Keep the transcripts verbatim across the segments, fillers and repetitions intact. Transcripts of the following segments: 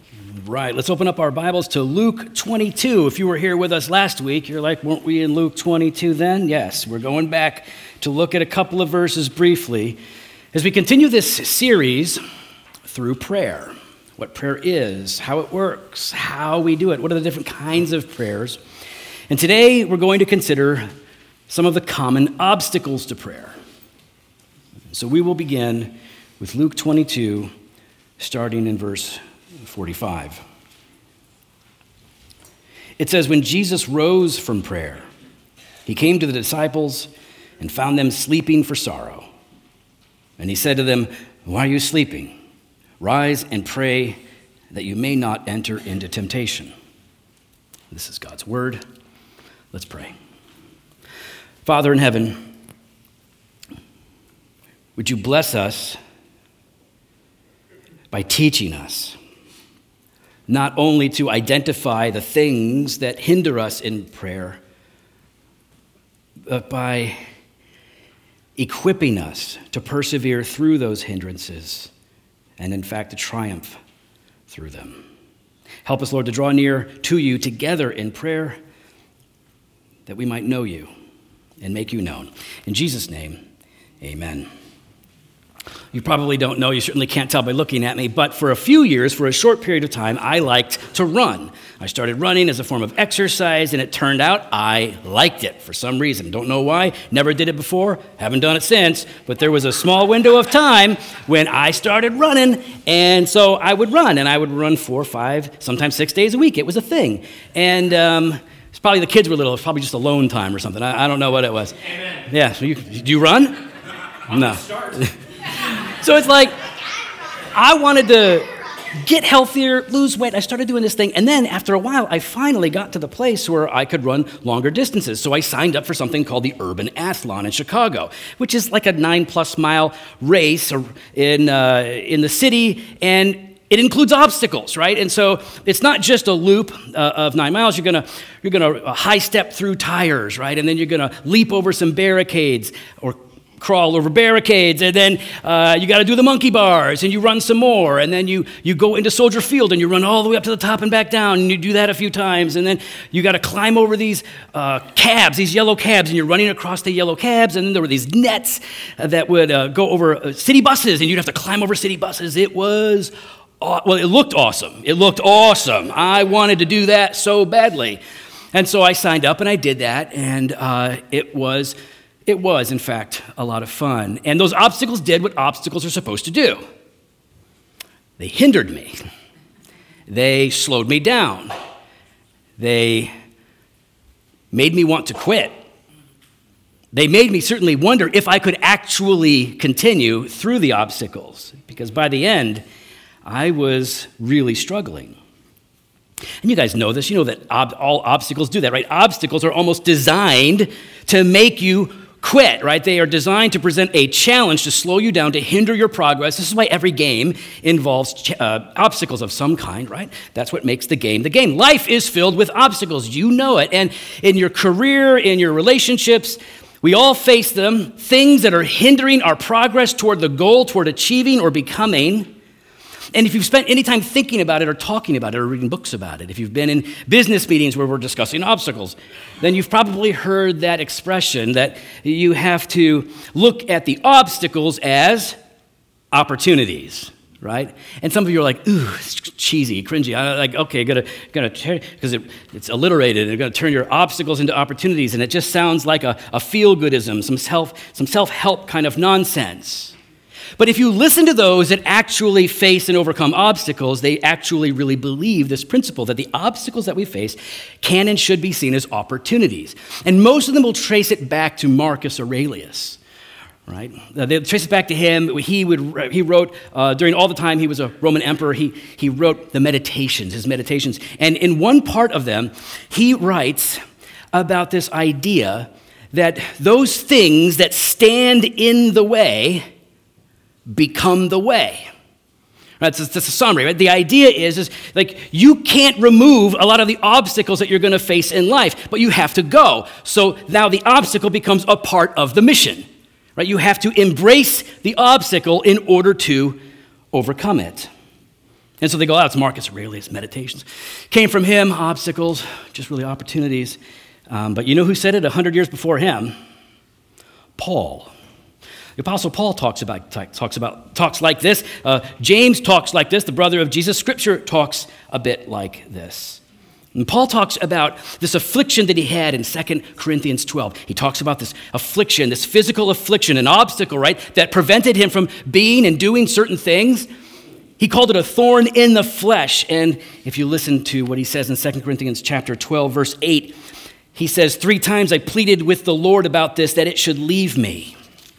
Right, let's open up our Bibles to Luke twenty-two. If you were here with us last week, you're like, weren't we in Luke twenty-two then? Yes, we're going back to look at a couple of verses briefly as we continue this series through prayer. What prayer is, how it works, how we do it, what are the different kinds of prayers. And today we're going to consider some of the common obstacles to prayer. So we will begin with Luke twenty-two, starting in verse forty-five. It says, when Jesus rose from prayer, he came to the disciples and found them sleeping for sorrow. And he said to them, why are you sleeping? Rise and pray that you may not enter into temptation. This is God's word. Let's pray. Father in heaven, would you bless us by teaching us not only to identify the things that hinder us in prayer, but by equipping us to persevere through those hindrances and, in fact, to triumph through them. Help us, Lord, to draw near to you together in prayer that we might know you and make you known. In Jesus' name, amen. You probably don't know, you certainly can't tell by looking at me, but for a few years, for a short period of time, I liked to run. I started running as a form of exercise, and it turned out I liked it for some reason. Don't know why, never did it before, haven't done it since, but there was a small window of time when I started running, and so I would run, and I would run four, five, sometimes six days a week. It was a thing. And um, it's probably the kids were little, it was probably just alone time or something. I, I don't know what it was. Amen. Yeah, so you, do you run? No. So it's like, I wanted to get healthier, lose weight. I started doing this thing. And then after a while, I finally got to the place where I could run longer distances. So I signed up for something called the Urban Athlon in Chicago, which is like a nine plus mile race in, uh, in the city. And it includes obstacles, right? And so it's not just a loop uh, of nine miles. You're gonna you're gonna high step through tires, right? And then you're gonna leap over some barricades or crawl over barricades, and then uh, you got to do the monkey bars, and you run some more, and then you you go into Soldier Field, and you run all the way up to the top and back down, and you do that a few times, and then you got to climb over these uh, cabs, these yellow cabs, and you're running across the yellow cabs, and then there were these nets uh, that would uh, go over uh, city buses, and you'd have to climb over city buses. It was, aw- well, it looked awesome. It looked awesome. I wanted to do that so badly, and so I signed up, and I did that, and uh, it was It was, in fact, a lot of fun. And those obstacles did what obstacles are supposed to do. They hindered me. They slowed me down. They made me want to quit. They made me certainly wonder if I could actually continue through the obstacles, because by the end, I was really struggling. And you guys know this. You know that ob- all obstacles do that, right? Obstacles are almost designed to make you quit, right? They are designed to present a challenge to slow you down, to hinder your progress. This is why every game involves ch- uh, obstacles of some kind, right? That's what makes the game the game. Life is filled with obstacles. You know it. And in your career, in your relationships, we all face them, things that are hindering our progress toward the goal, toward achieving or becoming. And if you've spent any time thinking about it or talking about it or reading books about it, if you've been in business meetings where we're discussing obstacles, then you've probably heard that expression that you have to look at the obstacles as opportunities, right? And some of you are like, ooh, it's cheesy, cringy. I'm like, okay, gotta, gotta, because it, it's alliterated. They're gonna turn your obstacles into opportunities, and it just sounds like a, a feel-goodism, some self, some self-help kind of nonsense. But if you listen to those that actually face and overcome obstacles, they actually really believe this principle that the obstacles that we face can and should be seen as opportunities. And most of them will trace it back to Marcus Aurelius, right? Uh, they trace it back to him. He would he wrote, uh, during all the time he was a Roman emperor, he, he wrote the Meditations, his Meditations. And in one part of them, he writes about this idea that those things that stand in the way become the way. Right, that's, that's a summary, right? The idea is, is like you can't remove a lot of the obstacles that you're going to face in life, but you have to go. So now the obstacle becomes a part of the mission, right? You have to embrace the obstacle in order to overcome it. And so they go, oh, it's Marcus Aurelius, Meditations. Came from him, obstacles, just really opportunities. Um, but you know who said it a hundred years before him? Paul. The Apostle Paul talks about talks about talks like this. Uh, James talks like this. The brother of Jesus. Scripture talks a bit like this. And Paul talks about this affliction that he had in Second Corinthians twelve. He talks about this affliction, this physical affliction, an obstacle, right, that prevented him from being and doing certain things. He called it a thorn in the flesh. And if you listen to what he says in Second Corinthians chapter twelve, verse eight, he says, three times I pleaded with the Lord about this, that it should leave me.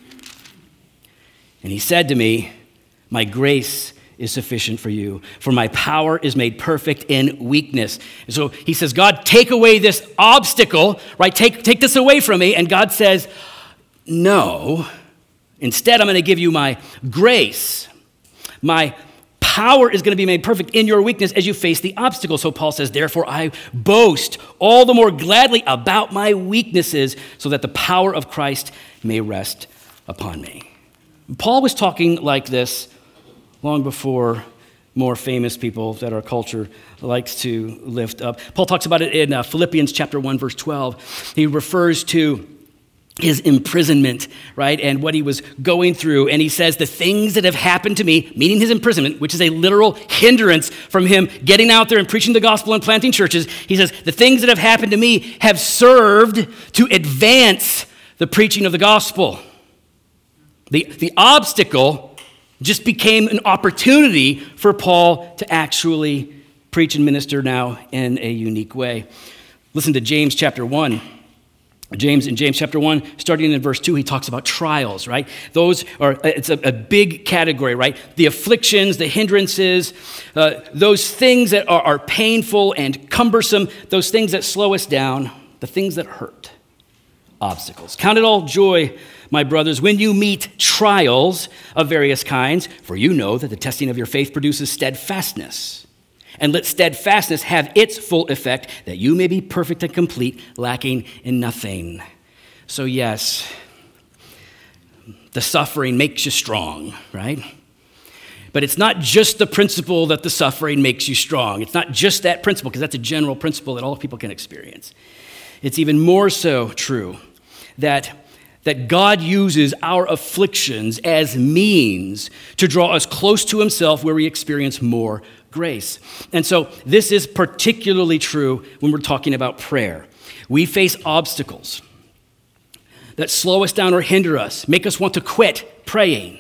And he said to me, my grace is sufficient for you, for my power is made perfect in weakness. And so he says, God, take away this obstacle, right? Take, take this away from me. And God says, no. Instead, I'm going to give you my grace. My power is going to be made perfect in your weakness as you face the obstacle. So Paul says, therefore I boast all the more gladly about my weaknesses so that the power of Christ may rest upon me. Paul was talking like this long before more famous people that our culture likes to lift up. Paul talks about it in uh, Philippians chapter one, verse twelve. He refers to his imprisonment, right, and what he was going through. And he says, the things that have happened to me, meaning his imprisonment, which is a literal hindrance from him getting out there and preaching the gospel and planting churches. He says, the things that have happened to me have served to advance the preaching of the gospel. The, the obstacle just became an opportunity for Paul to actually preach and minister now in a unique way. Listen to James chapter one. James in James chapter one, starting in verse two, he talks about trials, right? Those are, it's a, a big category, right? The afflictions, the hindrances, uh, those things that are, are painful and cumbersome, those things that slow us down, the things that hurt, obstacles. Count it all joy, my brothers, when you meet trials of various kinds, for you know that the testing of your faith produces steadfastness. And let steadfastness have its full effect, that you may be perfect and complete, lacking in nothing. So yes, the suffering makes you strong, right? But it's not just the principle that the suffering makes you strong. It's not just that principle, because that's a general principle that all people can experience. It's even more so true that that God uses our afflictions as means to draw us close to himself, where we experience more grace. And so this is particularly true when we're talking about prayer. We face obstacles that slow us down or hinder us, make us want to quit praying.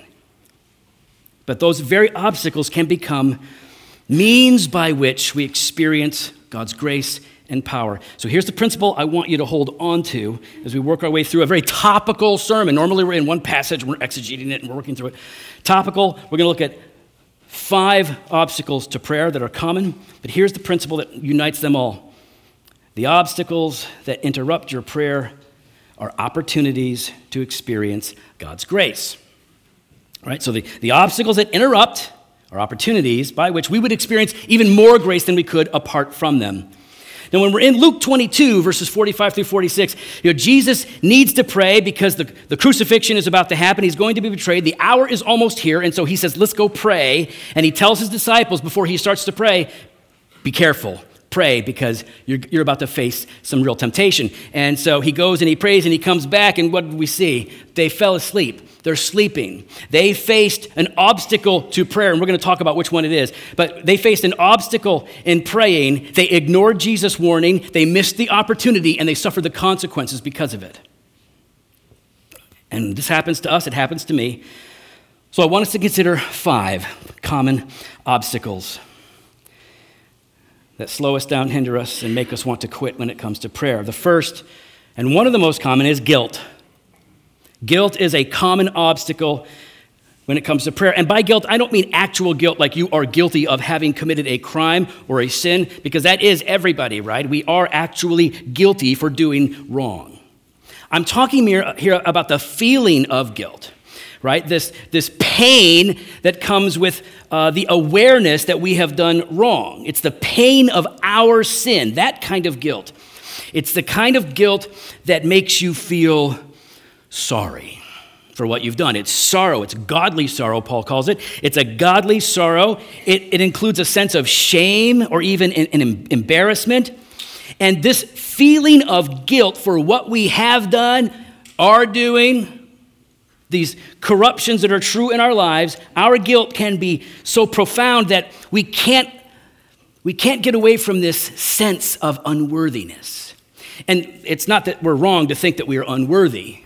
But those very obstacles can become means by which we experience God's grace and power. So here's the principle I want you to hold on to as we work our way through a very topical sermon. Normally we're in one passage, we're exegeting it, and we're working through it. Topical, we're going to look at five obstacles to prayer that are common, but here's the principle that unites them all. The obstacles that interrupt your prayer are opportunities to experience God's grace. All right, so the, the obstacles that interrupt are opportunities by which we would experience even more grace than we could apart from them. Now, when we're in Luke twenty-two, verses forty-five through forty-six, you know, Jesus needs to pray because the, the crucifixion is about to happen. He's going to be betrayed. The hour is almost here, and so he says, let's go pray. And he tells his disciples before he starts to pray, be careful. Pray, because you're, you're about to face some real temptation. And so he goes and he prays and he comes back, and what did we see? They fell asleep. They're sleeping. They faced an obstacle to prayer, and we're going to talk about which one it is. But they faced an obstacle in praying. They ignored Jesus' warning. They missed the opportunity, and they suffered the consequences because of it. And this happens to us. It happens to me. So I want us to consider five common obstacles that slow us down, hinder us, and make us want to quit when it comes to prayer. The first, and one of the most common, is guilt. Guilt is a common obstacle when it comes to prayer. And by guilt, I don't mean actual guilt, like you are guilty of having committed a crime or a sin, because that is everybody, right? We are actually guilty for doing wrong. I'm talking here, here about the feeling of guilt, right? This, this pain that comes with uh, the awareness that we have done wrong. It's the pain of our sin, that kind of guilt. It's the kind of guilt that makes you feel sorry for what you've done. It's sorrow. It's godly sorrow, Paul calls it. It's a godly sorrow. It, it includes a sense of shame or even an, an embarrassment. And this feeling of guilt for what we have done, are doing, these corruptions that are true in our lives, our guilt can be so profound that we can't, we can't get away from this sense of unworthiness. And it's not that we're wrong to think that we are unworthy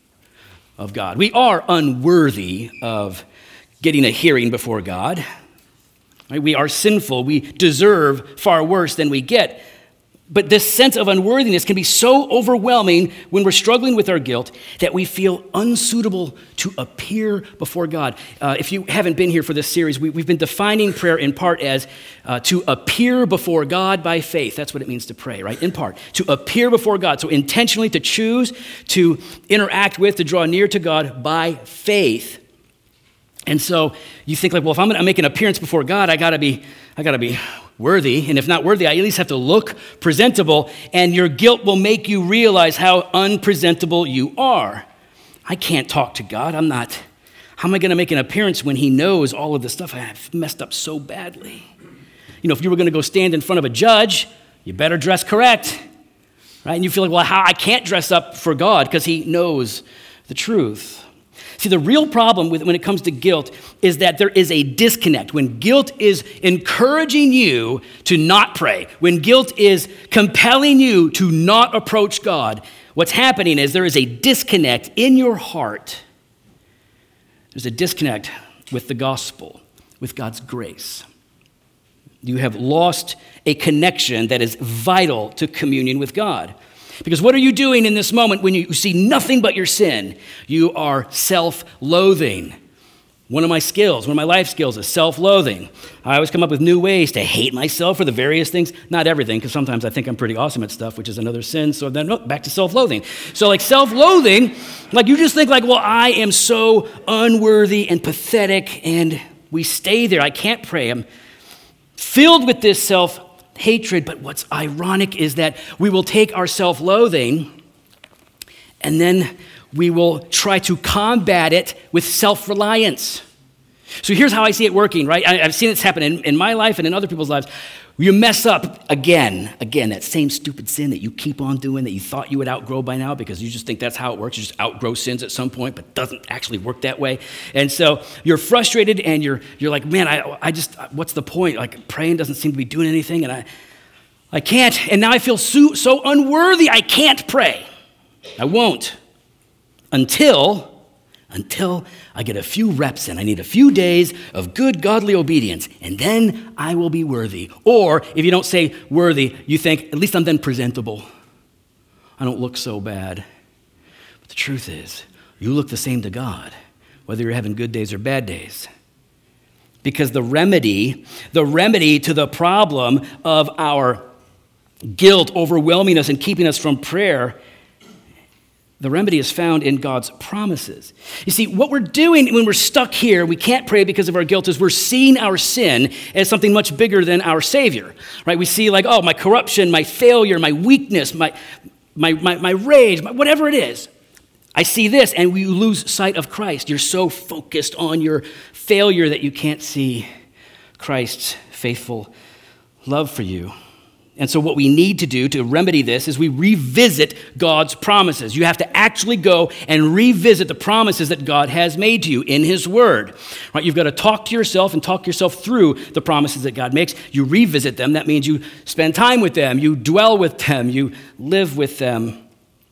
of God. We are unworthy of getting a hearing before God. Right? We are sinful. We deserve far worse than we get. But this sense of unworthiness can be so overwhelming when we're struggling with our guilt that we feel unsuitable to appear before God. Uh, if you haven't been here for this series, we, we've been defining prayer in part as uh, to appear before God by faith. That's what it means to pray, right? In part, to appear before God. So intentionally to choose to interact with, to draw near to God by faith. And so you think like, well, if I'm going to make an appearance before God, I got to be, I got to be worthy, and if not worthy, I at least have to look presentable, and your guilt will make you realize how unpresentable you are. I can't talk to God. I'm not, how am I going to make an appearance when he knows all of the stuff I have messed up so badly? You know, if you were going to go stand in front of a judge, you better dress correct, right? And you feel like, well, how I can't dress up for God because he knows the truth. See, the real problem with when it comes to guilt is that there is a disconnect. When guilt is encouraging you to not pray, when guilt is compelling you to not approach God, what's happening is there is a disconnect in your heart. There's a disconnect with the gospel, with God's grace. You have lost a connection that is vital to communion with God. Because what are you doing in this moment when you see nothing but your sin? You are self-loathing. One of my skills, one of my life skills is self-loathing. I always come up with new ways to hate myself for the various things. Not everything, because sometimes I think I'm pretty awesome at stuff, which is another sin. So then, oh, back to self-loathing. So like self-loathing, like you just think like, well, I am so unworthy and pathetic, and we stay there. I can't pray. I'm filled with this self hatred, but what's ironic is that we will take our self-loathing and then we will try to combat it with self-reliance. So here's how I see it working, right? I, I've seen this happen in, in my life and in other people's lives. You mess up again, again, that same stupid sin that you keep on doing that you thought you would outgrow by now because you just think that's how it works. You just outgrow sins at some point, but it doesn't actually work that way. And so you're frustrated and you're you're like, man, I I just, what's the point? Like praying doesn't seem to be doing anything and I I can't. And now I feel so, so unworthy, I can't pray. I won't until... Until I get a few reps in. I need a few days of good godly obedience, and then I will be worthy. Or if you don't say worthy, you think, at least I'm then presentable. I don't look so bad. But the truth is, you look the same to God, whether you're having good days or bad days. Because the remedy, the remedy to the problem of our guilt overwhelming us and keeping us from prayer, the remedy is found in God's promises. You see, what we're doing when we're stuck here, we can't pray because of our guilt, is we're seeing our sin as something much bigger than our Savior, right? We see like, oh, my corruption, my failure, my weakness, my my my, my rage, my, whatever it is. I see this, and we lose sight of Christ. You're so focused on your failure that you can't see Christ's faithful love for you. And so what we need to do to remedy this is we revisit God's promises. You have to actually go and revisit the promises that God has made to you in his word. Right? You've got to talk to yourself and talk yourself through the promises that God makes. You revisit them. That means you spend time with them. You dwell with them. You live with them.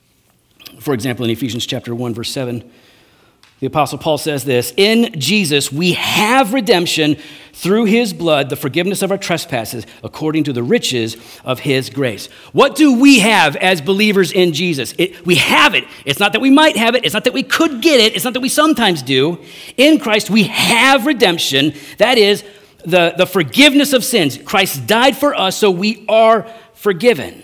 For example, in Ephesians chapter one, verse seven, the Apostle Paul says this, in Jesus we have redemption through his blood, the forgiveness of our trespasses, according to the riches of his grace. What do we have as believers in Jesus? It, we have it. It's not that we might have it. It's not that we could get it. It's not that we sometimes do. In Christ we have redemption. That is the, the forgiveness of sins. Christ died for us, so we are forgiven.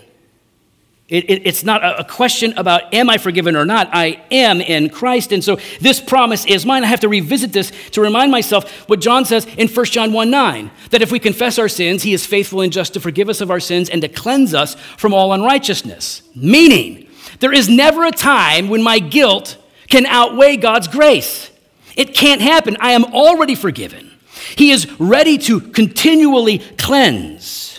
It, it, it's not a, a question about am I forgiven or not. I am in Christ. And so this promise is mine. I have to revisit this to remind myself what John says in First John one nine, that if we confess our sins, he is faithful and just to forgive us of our sins and to cleanse us from all unrighteousness. Meaning, there is never a time when my guilt can outweigh God's grace. It can't happen. I am already forgiven. He is ready to continually cleanse.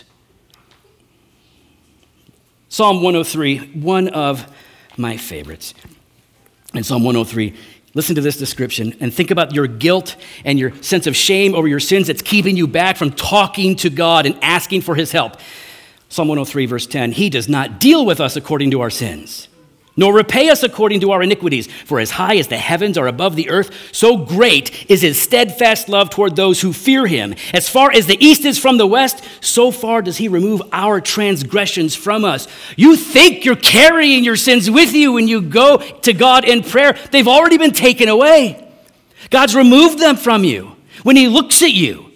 Psalm one oh three, one of my favorites. In Psalm one oh three, listen to this description and think about your guilt and your sense of shame over your sins that's keeping you back from talking to God and asking for his help. Psalm one oh three, verse ten, he does not deal with us according to our sins, nor repay us according to our iniquities. For as high as the heavens are above the earth, so great is his steadfast love toward those who fear him. As far as the east is from the west, so far does he remove our transgressions from us. You think you're carrying your sins with you when you go to God in prayer. They've already been taken away. God's removed them from you. When he looks at you,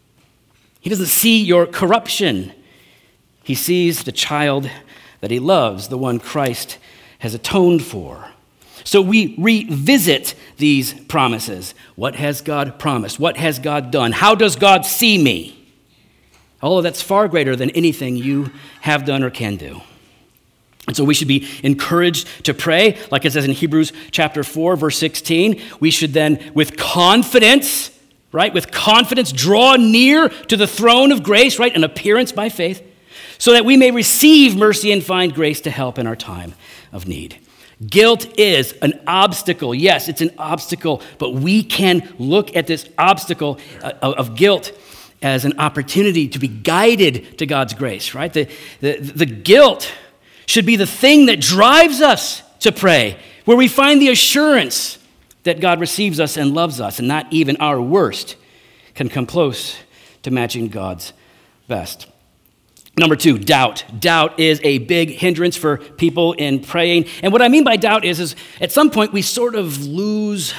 he doesn't see your corruption. He sees the child that he loves, the one Christ has atoned for. So we revisit these promises. What has God promised? What has God done? How does God see me? All of that's far greater than anything you have done or can do. And so we should be encouraged to pray, like it says in Hebrews chapter four, verse sixteen. We should then, with confidence, right, with confidence, draw near to the throne of grace, right, an appearance by faith, so that we may receive mercy and find grace to help in our time of need. Guilt is an obstacle. Yes, it's an obstacle, but we can look at this obstacle of guilt as an opportunity to be guided to God's grace, right? The, the, the guilt should be the thing that drives us to pray, where we find the assurance that God receives us and loves us, and not even our worst can come close to matching God's best. Number two, doubt. Doubt is a big hindrance for people in praying. And what I mean by doubt is, is at some point we sort of lose,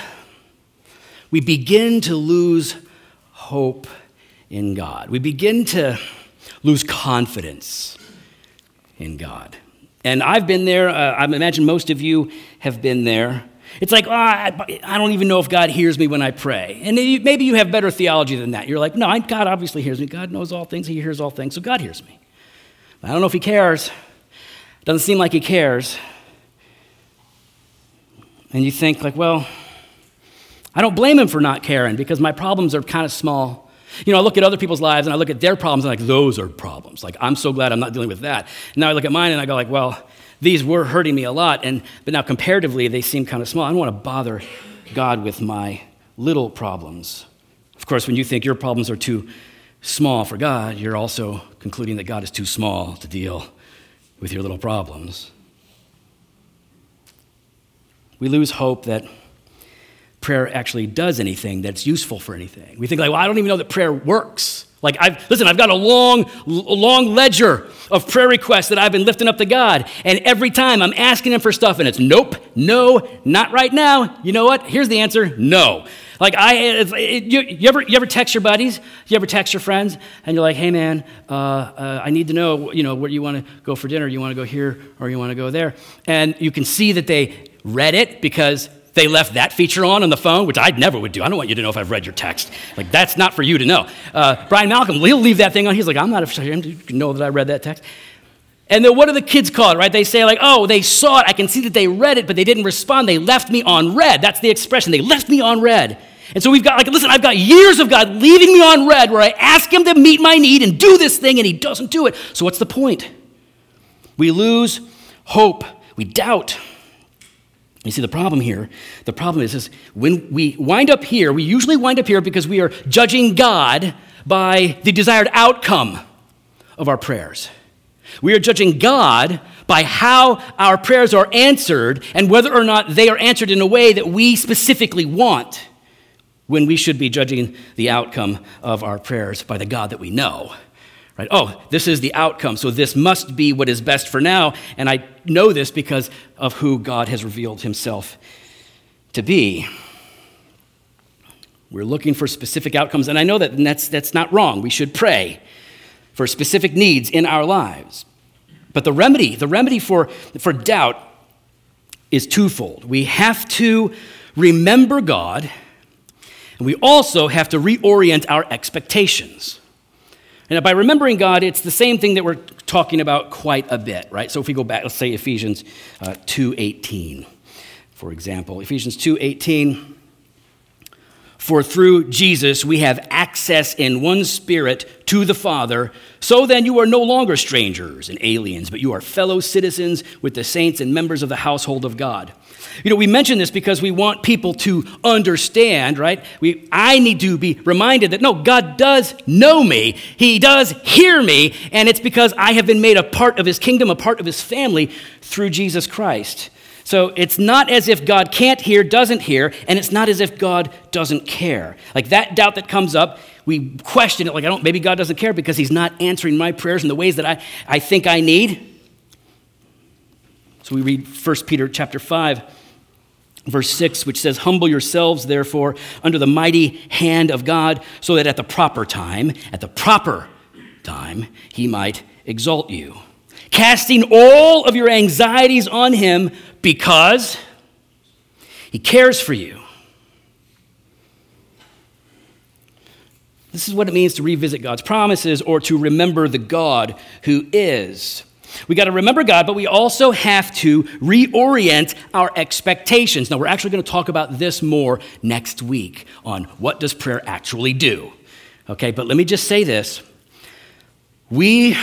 we begin to lose hope in God. We begin to lose confidence in God. And I've been there. Uh, I imagine most of you have been there. It's like, oh, I, I don't even know if God hears me when I pray. And maybe you have better theology than that. You're like, no, God obviously hears me. God knows all things. He hears all things. So God hears me. I don't know if he cares. Doesn't seem like he cares. And you think like, well, I don't blame him for not caring because my problems are kind of small. You know, I look at other people's lives and I look at their problems and I'm like, those are problems. Like, I'm so glad I'm not dealing with that. And now I look at mine and I go like, well, these were hurting me a lot. And but now comparatively, they seem kind of small. I don't want to bother God with my little problems. Of course, when you think your problems are too small for God, you're also concluding that God is too small to deal with your little problems. We lose hope that prayer actually does anything that's useful for anything. We think like, well, I don't even know that prayer works. Like, I've, listen, I've got a long, long ledger of prayer requests that I've been lifting up to God, and every time I'm asking him for stuff, and it's nope, no, not right now. You know what? Here's the answer, no. Like, I, it, you, you ever you ever text your buddies? You ever text your friends? And you're like, hey, man, uh, uh, I need to know, you know, where you want to go for dinner. You want to go here or you want to go there? And you can see that they read it because they left that feature on on the phone, which I never would do. I don't want you to know if I've read your text. Like, that's not for you to know. Uh, Brian Malcolm, he'll leave that thing on. He's like, I'm not ashamed to know that I read that text. And then what do the kids call it, right? They say like, oh, they saw it. I can see that they read it, but they didn't respond. They left me on red. That's the expression. They left me on red. And so we've got, like, listen, I've got years of God leaving me on red where I ask him to meet my need and do this thing, and he doesn't do it. So what's the point? We lose hope. We doubt. You see, the problem here, the problem is, is when we wind up here, we usually wind up here because we are judging God by the desired outcome of our prayers. We are judging God by how our prayers are answered and whether or not they are answered in a way that we specifically want, when we should be judging the outcome of our prayers by the God that we know. Right? Oh, this is the outcome, so this must be what is best for now, and I know this because of who God has revealed himself to be. We're looking for specific outcomes, and I know that and that's, that's not wrong. We should pray for specific needs in our lives. But the remedy, the remedy for, for doubt is twofold. We have to remember God, and we also have to reorient our expectations. And by remembering God, it's the same thing that we're talking about quite a bit, right? So if we go back, let's say Ephesians uh, two eighteen. For example, Ephesians two eighteen. For through Jesus we have access in one Spirit to the Father. So then you are no longer strangers and aliens, but you are fellow citizens with the saints and members of the household of God. You know, we mention this because we want people to understand, right? We, I need to be reminded that, no, God does know me. He does hear me, and it's because I have been made a part of his kingdom, a part of his family through Jesus Christ. So it's not as if God can't hear, doesn't hear, and it's not as if God doesn't care. Like that doubt that comes up, we question it like, I don't, maybe God doesn't care because he's not answering my prayers in the ways that I, I think I need. So we read First Peter chapter five, verse six, which says, humble yourselves, therefore, under the mighty hand of God, so that at the proper time, at the proper time, he might exalt you, casting all of your anxieties on him because he cares for you. This is what it means to revisit God's promises or to remember the God who is. We got to remember God, but we also have to reorient our expectations. Now, we're actually going to talk about this more next week on what does prayer actually do. Okay, but let me just say this. We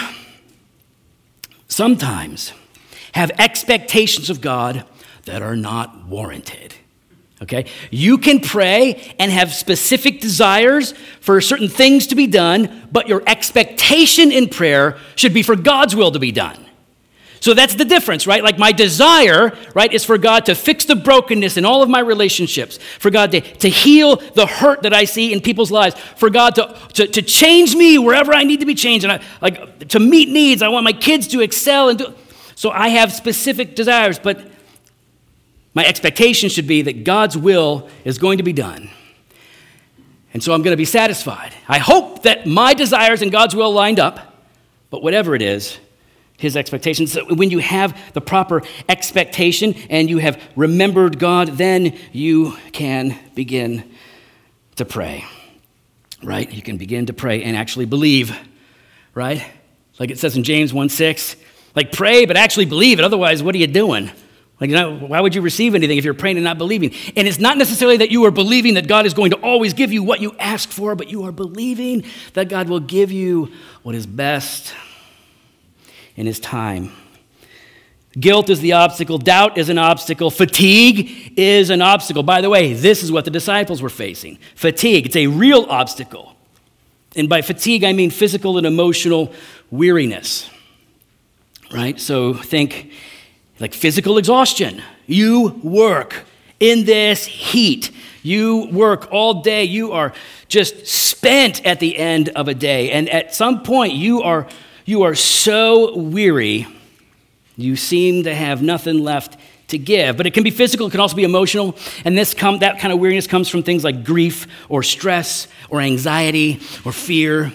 sometimes have expectations of God that are not warranted. Okay? You can pray and have specific desires for certain things to be done, but your expectation in prayer should be for God's will to be done. So that's the difference, right? Like my desire, right, is for God to fix the brokenness in all of my relationships, for God to, to heal the hurt that I see in people's lives, for God to, to, to change me wherever I need to be changed, and I, like to meet needs. I want my kids to excel and do. So I have specific desires, but my expectation should be that God's will is going to be done. And so I'm going to be satisfied. I hope that my desires and God's will lined up, but whatever it is, his expectations. So when you have the proper expectation and you have remembered God, then you can begin to pray, right? You can begin to pray and actually believe, right? Like it says in James one six, like pray, but actually believe it. Otherwise, what are you doing? Like, you know, why would you receive anything if you're praying and not believing? And it's not necessarily that you are believing that God is going to always give you what you ask for, but you are believing that God will give you what is best in his time. Guilt is the obstacle. Doubt is an obstacle. Fatigue is an obstacle. By the way, this is what the disciples were facing. Fatigue. It's a real obstacle. And by fatigue, I mean physical and emotional weariness. Right? So think like physical exhaustion. You work in this heat. You work all day. You are just spent at the end of a day. And at some point, you are you are so weary, you seem to have nothing left to give. But it can be physical. It can also be emotional. And this come, that kind of weariness comes from things like grief or stress or anxiety or fear.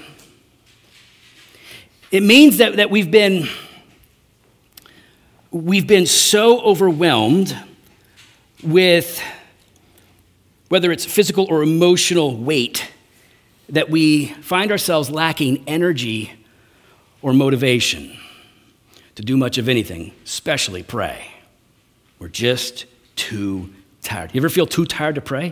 It means that, that we've been... We've been so overwhelmed with whether it's physical or emotional weight that we find ourselves lacking energy or motivation to do much of anything, especially pray. We're just too tired. You ever feel too tired to pray?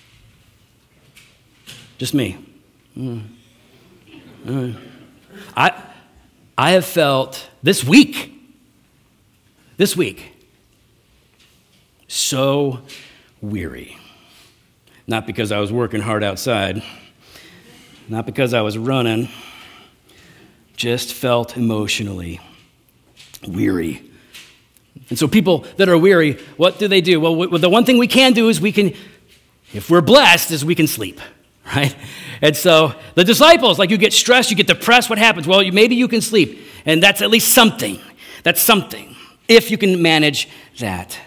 Just me. Mm. Mm. I, I have felt this week, This week, so weary. Not because I was working hard outside, not because I was running, just felt emotionally weary. And so people that are weary, what do they do? Well, w- the one thing we can do is we can, if we're blessed, is we can sleep, right? And so the disciples, like you get stressed, you get depressed, what happens? Well, you, maybe you can sleep, and that's at least something. That's something. If you can manage that.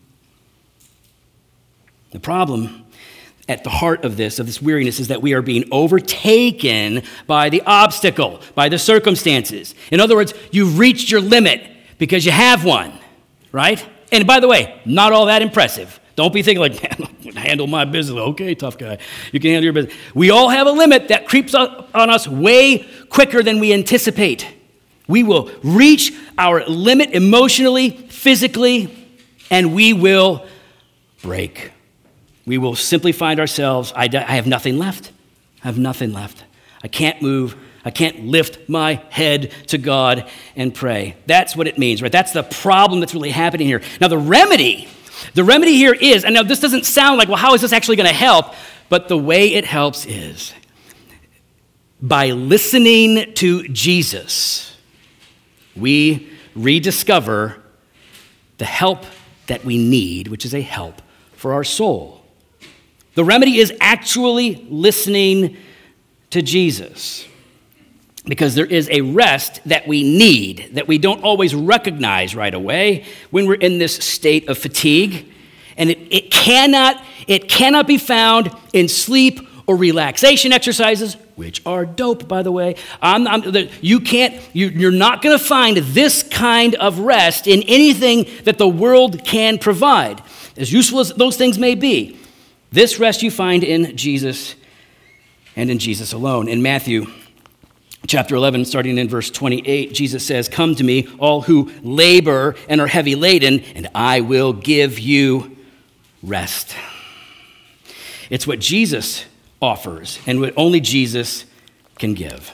The problem at the heart of this, of this weariness, is that we are being overtaken by the obstacle, by the circumstances. In other words, you've reached your limit because you have one, right? And by the way, not all that impressive. Don't be thinking like, man, I can handle my business. Okay, tough guy. You can handle your business. We all have a limit that creeps up on us way quicker than we anticipate. We will reach our limit emotionally, physically, and we will break. We will simply find ourselves, I, I have nothing left. I have nothing left. I can't move. I can't lift my head to God and pray. That's what it means, right? That's the problem that's really happening here. Now, the remedy, the remedy here is, and now this doesn't sound like, well, how is this actually going to help? But the way it helps is by listening to Jesus, we rediscover the help that we need, which is a help for our soul. The remedy is actually listening to Jesus, because there is a rest that we need that we don't always recognize right away when we're in this state of fatigue. And it, it cannot, it cannot be found in sleep or relaxation exercises, which are dope, by the way. I'm, I'm, the, you can't, you, you're not going to find this kind of rest in anything that the world can provide, as useful as those things may be. This rest you find in Jesus and in Jesus alone. In Matthew chapter eleven, starting in verse twenty-eight, Jesus says, "Come to me, all who labor and are heavy laden, and I will give you rest." It's what Jesus offers and what only Jesus can give.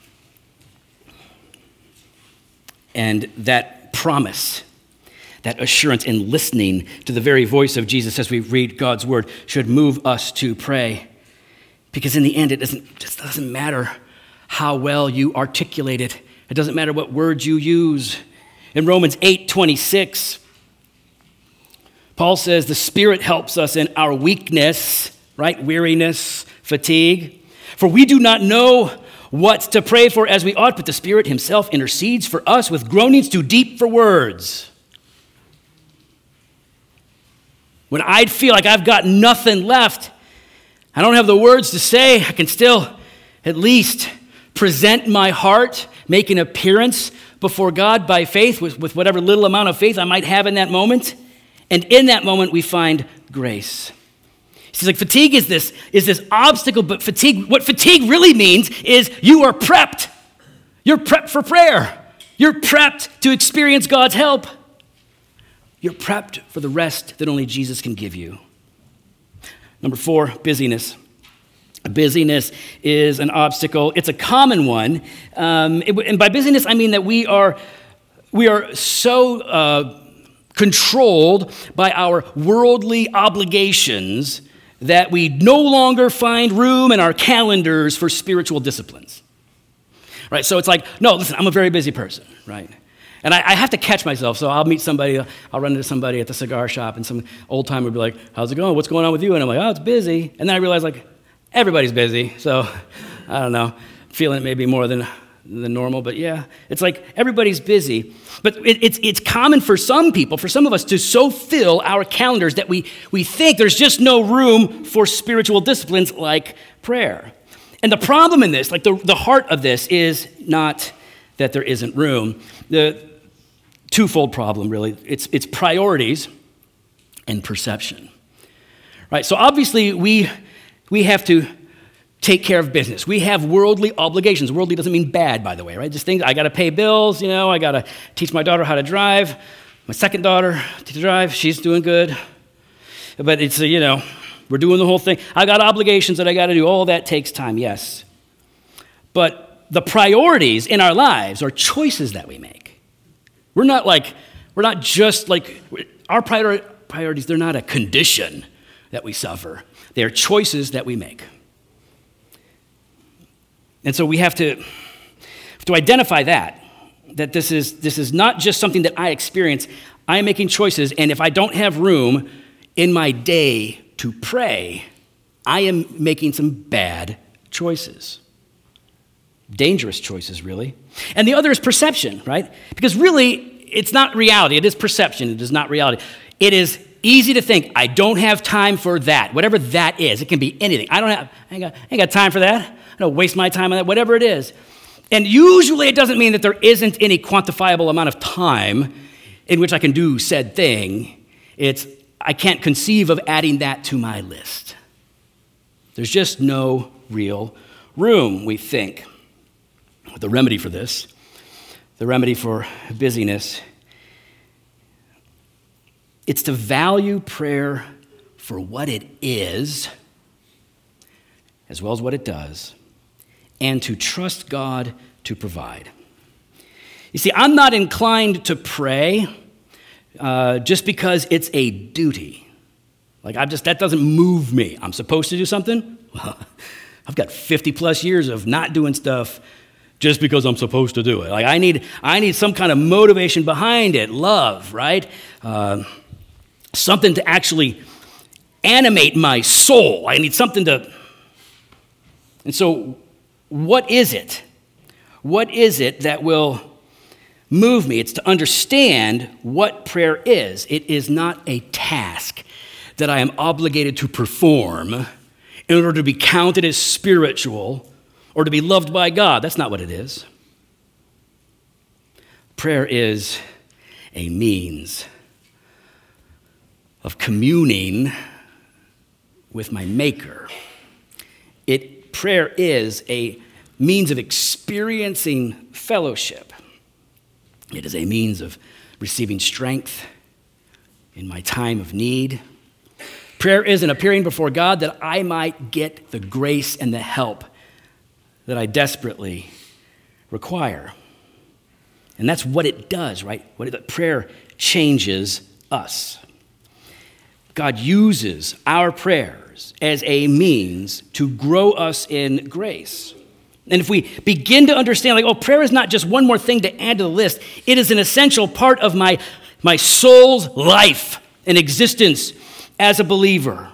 And that promise, that assurance in listening to the very voice of Jesus as we read God's word should move us to pray. Because in the end, it doesn't, just doesn't matter how well you articulate it. It doesn't matter what words you use. In Romans eight twenty-six, Paul says the Spirit helps us in our weakness, right? Weariness, fatigue. For we do not know what to pray for as we ought, but the Spirit himself intercedes for us with groanings too deep for words. When I feel like I've got nothing left, I don't have the words to say, I can still at least present my heart, make an appearance before God by faith with, with whatever little amount of faith I might have in that moment. And in that moment, we find grace. He's like, fatigue is this, is this obstacle, but fatigue, what fatigue really means is you are prepped. You're prepped for prayer. You're prepped to experience God's help. You're prepped for the rest that only Jesus can give you. Number four, busyness. Busyness is an obstacle. It's a common one. Um, it, and by busyness, I mean that we are, we are so uh, controlled by our worldly obligations that we no longer find room in our calendars for spiritual disciplines. Right? So it's like, no, listen, I'm a very busy person, right? And I, I have to catch myself, so I'll meet somebody, I'll run into somebody at the cigar shop, and some old timer will be like, "How's it going? What's going on with you?" And I'm like, "Oh, it's busy." And then I realize, like, everybody's busy, so I don't know, feeling it maybe more than, than normal, but yeah, it's like everybody's busy. But it, it's it's common for some people, for some of us, to so fill our calendars that we, we think there's just no room for spiritual disciplines like prayer. And the problem in this, like the, the heart of this, is not that there isn't room. The twofold problem, really. It's it's priorities and perception. Right? So obviously we we have to take care of business. We have worldly obligations. Worldly doesn't mean bad, by the way, right? Just things, I got to pay bills, you know, I got to teach my daughter how to drive. My second daughter to drive, she's doing good. But it's, you know, we're doing the whole thing. I got obligations that I got to do. All that takes time, yes. But the priorities in our lives are choices that we make. We're not like, we're not just like, our priori- priorities, they're not a condition that we suffer. They're choices that we make. And so we have to, to identify that, that this is, this is not just something that I experience. I am making choices, and if I don't have room in my day to pray, I am making some bad choices. Dangerous choices, really. And the other is perception, right? Because really, it's not reality. It is perception. It is not reality. It is easy to think, I don't have time for that, whatever that is. It can be anything. I don't have, I ain't got, I ain't got time for that. I don't waste my time on that, whatever it is. And usually it doesn't mean that there isn't any quantifiable amount of time in which I can do said thing. It's, I can't conceive of adding that to my list. There's just no real room, we think. The remedy for this, the remedy for busyness, it's to value prayer for what it is, as well as what it does, and to trust God to provide. You see, I'm not inclined to pray uh, just because it's a duty. Like, I just, that doesn't move me. I'm supposed to do something? Well, I've got fifty plus years of not doing stuff just because I'm supposed to do it. Like, I need, I need some kind of motivation behind it, love, right? Uh, something to actually animate my soul. I need something to... And so, what is it? What is it that will move me? It's to understand what prayer is. It is not a task that I am obligated to perform in order to be counted as spiritual or to be loved by God. That's not what it is. Prayer is a means of communing with my Maker. It prayer is a means of experiencing fellowship. It is a means of receiving strength in my time of need. Prayer is an appearing before God that I might get the grace and the help that I desperately require. And that's what it does, right? What it, prayer changes us. God uses our prayers as a means to grow us in grace. And if we begin to understand, like, oh, prayer is not just one more thing to add to the list. It is an essential part of my, my soul's life and existence as a believer.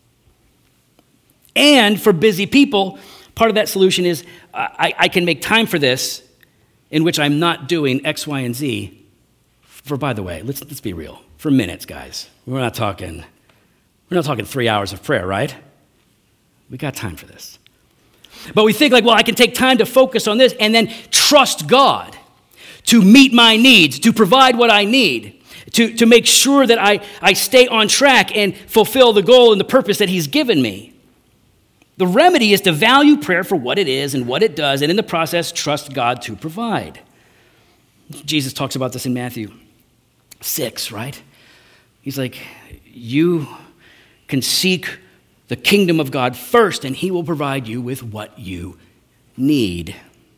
And for busy people, part of that solution is I, I can make time for this in which I'm not doing X, Y, and Z. For, by the way, let's, let's be real. For minutes, guys. We're not talking, we're not talking three hours of prayer, right? We got time for this. But we think like, well, I can take time to focus on this and then trust God to meet my needs, to provide what I need, to, to make sure that I, I stay on track and fulfill the goal and the purpose that he's given me. The remedy is to value prayer for what it is and what it does, and in the process, trust God to provide. Jesus talks about this in Matthew six, right? He's like, you can seek the kingdom of God first, and he will provide you with what you need.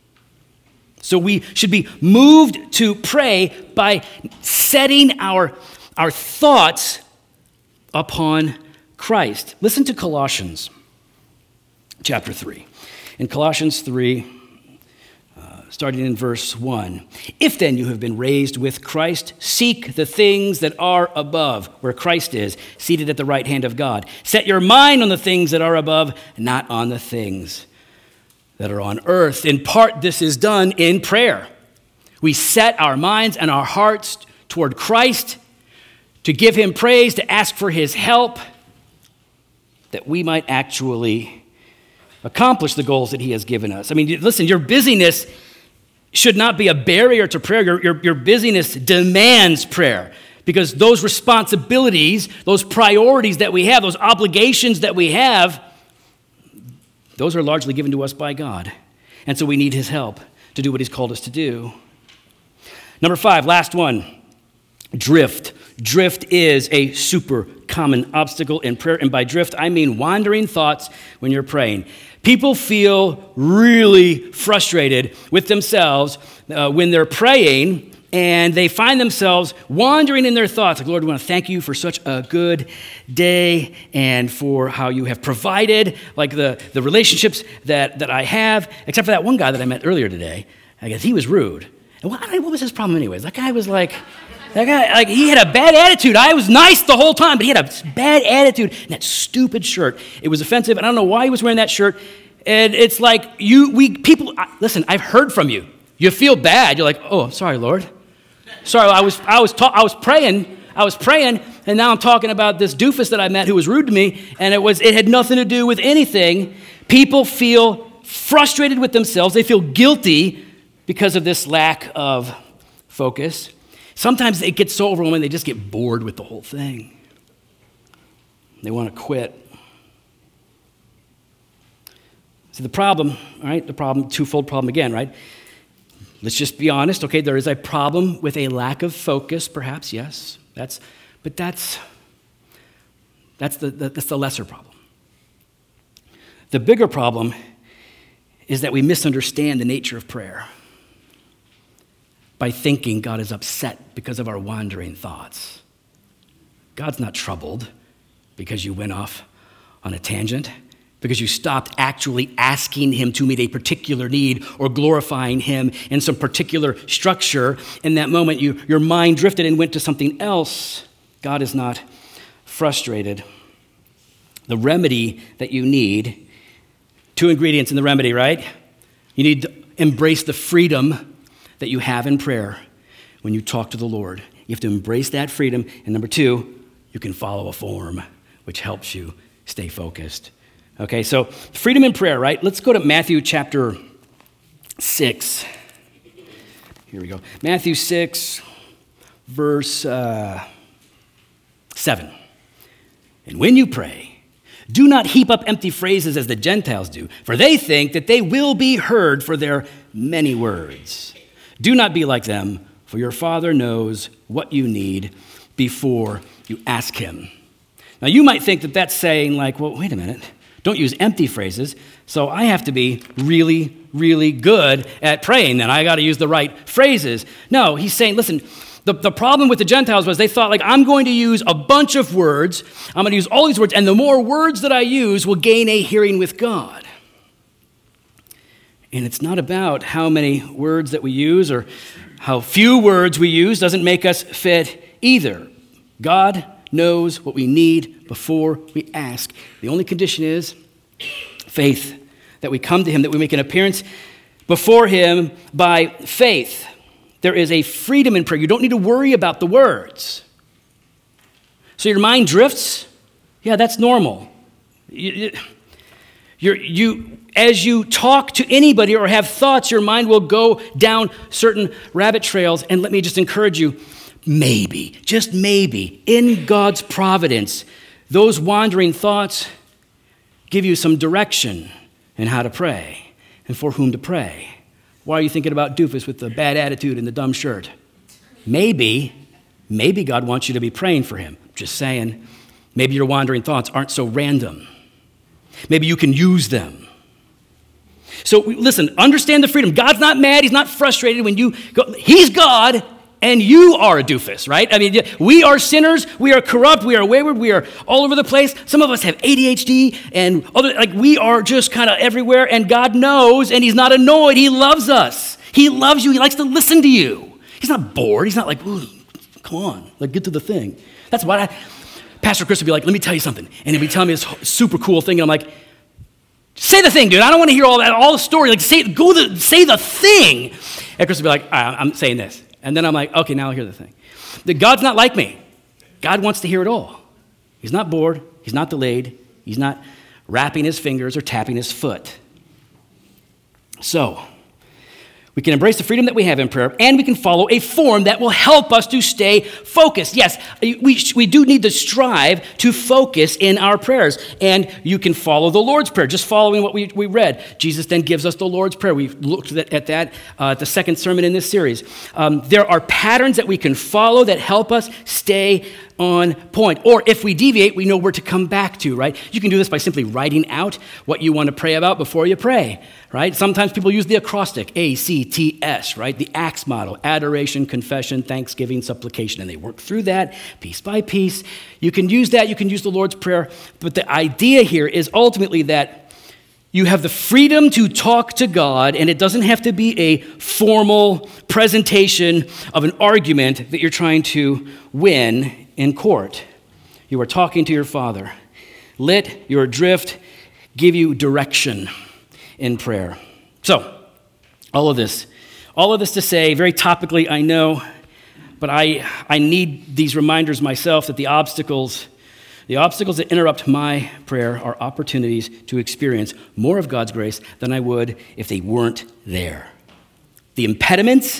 So we should be moved to pray by setting our, our thoughts upon Christ. Listen to Colossians chapter three. In Colossians three, uh, starting in verse one, if then you have been raised with Christ, seek the things that are above, where Christ is, seated at the right hand of God. Set your mind on the things that are above, not on the things that are on earth. In part, this is done in prayer. We set our minds and our hearts toward Christ to give him praise, to ask for his help, that we might actually accomplish the goals that he has given us. I mean, listen, your busyness should not be a barrier to prayer. Your, your, your busyness demands prayer, because those responsibilities, those priorities that we have, those obligations that we have, those are largely given to us by God. And so we need his help to do what he's called us to do. Number five, last one, drift. Drift is a super common obstacle in prayer. And by drift, I mean wandering thoughts when you're praying. People feel really frustrated with themselves uh, when they're praying, and they find themselves wandering in their thoughts. Like, Lord, we want to thank you for such a good day and for how you have provided, like the, the relationships that, that I have, except for that one guy that I met earlier today. I guess he was rude. And what, what was his problem anyways? That guy was like, that guy, like, he had a bad attitude. I was nice the whole time, but he had a bad attitude. And that stupid shirt, it was offensive. And I don't know why he was wearing that shirt. And it's like, you, we, people, I, listen, I've heard from you. You feel bad. You're like, oh, I'm sorry, Lord. Sorry, I was, I was, ta- I was praying. I was praying, and now I'm talking about this doofus that I met who was rude to me, and it was, it had nothing to do with anything. People feel frustrated with themselves. They feel guilty because of this lack of focus. Sometimes it gets so overwhelming, they just get bored with the whole thing. They want to quit. See, the problem, all right, the problem, twofold problem again, right? Let's just be honest, okay? There is a problem with a lack of focus, perhaps, yes. That's, but that's, That's the, the, that's the lesser problem. The bigger problem is that we misunderstand the nature of prayer by thinking God is upset because of our wandering thoughts. God's not troubled because you went off on a tangent, because you stopped actually asking him to meet a particular need or glorifying him in some particular structure. In that moment, you, your mind drifted and went to something else. God is not frustrated. The remedy that you need, two ingredients in the remedy, right? You need to embrace the freedom that you have in prayer when you talk to the Lord. You have to embrace that freedom. And number two, you can follow a form, which helps you stay focused. Okay, so freedom in prayer, right? Let's go to Matthew chapter six. Here we go. Matthew six, verse uh, seven. And when you pray, do not heap up empty phrases as the Gentiles do, for they think that they will be heard for their many words. Do not be like them, for your Father knows what you need before you ask him. Now, you might think that that's saying like, well, wait a minute. Don't use empty phrases, so I have to be really, really good at praying, then I got to use the right phrases. No, he's saying, listen, the, the problem with the Gentiles was they thought, like, I'm going to use a bunch of words, I'm going to use all these words, and the more words that I use will gain a hearing with God. And it's not about how many words that we use or how few words we use doesn't make us fit either. God knows what we need before we ask. The only condition is faith, that we come to him, that we make an appearance before him by faith. There is a freedom in prayer. You don't need to worry about the words. So your mind drifts? Yeah, that's normal. You, you're, you, as you talk to anybody or have thoughts, your mind will go down certain rabbit trails. And let me just encourage you, maybe, just maybe, in God's providence, those wandering thoughts give you some direction in how to pray and for whom to pray. Why are you thinking about doofus with the bad attitude and the dumb shirt? Maybe, maybe God wants you to be praying for him. Just saying, maybe your wandering thoughts aren't so random. Maybe you can use them. So listen, understand the freedom. God's not mad. He's not frustrated when you go. He's God. And you are a doofus, right? I mean, we are sinners, we are corrupt, we are wayward, we are all over the place. Some of us have A D H D and other, like we are just kind of everywhere, and God knows, and he's not annoyed. He loves us. He loves you. He likes to listen to you. He's not bored. He's not like, ooh, come on, like get to the thing. That's why I, Pastor Chris would be like, let me tell you something. And he'd be telling me this super cool thing, and I'm like, say the thing, dude. I don't want to hear all that, all the story. Like, say, go the, say the thing. And Chris would be like, I'm saying this. And then I'm like, okay, now I'll hear the thing. That God's not like me. God wants to hear it all. He's not bored. He's not delayed. He's not rapping his fingers or tapping his foot. So, we can embrace the freedom that we have in prayer, and we can follow a form that will help us to stay focused. Yes, we, we do need to strive to focus in our prayers, and you can follow the Lord's Prayer, just following what we, we read. Jesus then gives us the Lord's Prayer. We've looked at, at that uh, at the second sermon in this series. Um, there are patterns that we can follow that help us stay on point. Or if we deviate, we know where to come back to, right? You can do this by simply writing out what you want to pray about before you pray, right? Sometimes people use the acrostic, A C T S, right? The ACTS model, adoration, confession, thanksgiving, supplication, and they work through that piece by piece. You can use that, you can use the Lord's Prayer, but the idea here is ultimately that you have the freedom to talk to God, and it doesn't have to be a formal presentation of an argument that you're trying to win in court. You are talking to your Father. Let your drift give you direction in prayer. So, all of this, all of this to say, very topically, I know, but I, I need these reminders myself that the obstacles, the obstacles that interrupt my prayer are opportunities to experience more of God's grace than I would if they weren't there. The impediments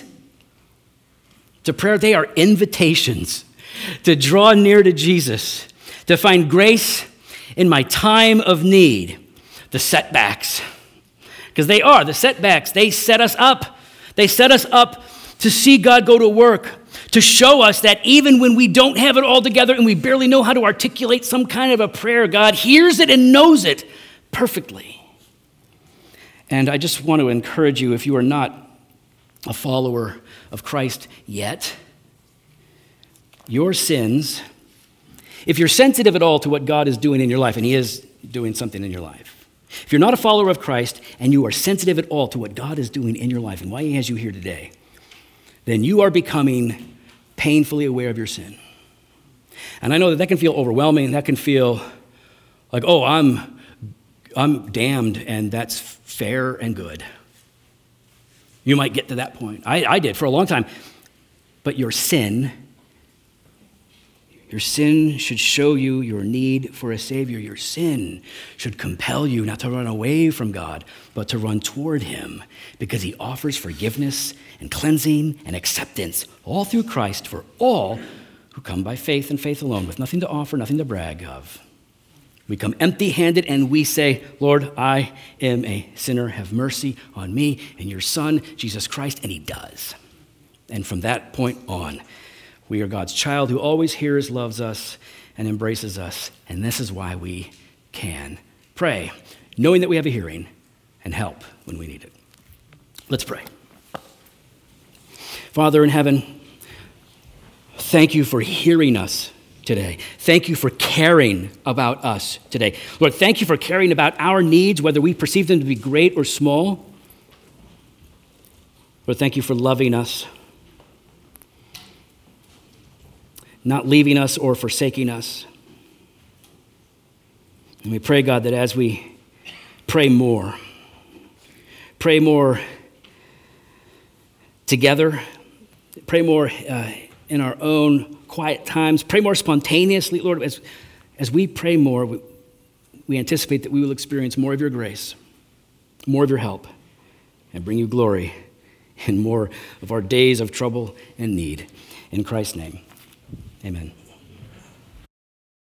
to prayer, they are invitations to draw near to Jesus, to find grace in my time of need. The setbacks, because they are, the setbacks, they set us up. They set us up to see God go to work, to show us that even when we don't have it all together and we barely know how to articulate some kind of a prayer, God hears it and knows it perfectly. And I just want to encourage you, if you are not a follower of Christ yet, your sins, if you're sensitive at all to what God is doing in your life, and he is doing something in your life, if you're not a follower of Christ and you are sensitive at all to what God is doing in your life and why he has you here today, then you are becoming painfully aware of your sin. And I know that that can feel overwhelming. That can feel like, oh, I'm, I'm damned, and that's fair and good. You might get to that point. I, I did for a long time. But your sin, your sin should show you your need for a Savior. Your sin should compel you not to run away from God, but to run toward him, because he offers forgiveness and cleansing and acceptance all through Christ for all who come by faith and faith alone, with nothing to offer, nothing to brag of. We come empty-handed and we say, Lord, I am a sinner. Have mercy on me and your Son, Jesus Christ. And he does. And from that point on, we are God's child who always hears, loves us, and embraces us. And this is why we can pray, knowing that we have a hearing and help when we need it. Let's pray. Father in heaven, thank you for hearing us today. Thank you for caring about us today. Lord, thank you for caring about our needs, whether we perceive them to be great or small. Lord, thank you for loving us, not leaving us or forsaking us. And we pray, God, that as we pray more, pray more together, pray more uh, in our own quiet times, pray more spontaneously, Lord. As, as we pray more, we, we anticipate that we will experience more of your grace, more of your help, and bring you glory in more of our days of trouble and need. In Christ's name, amen.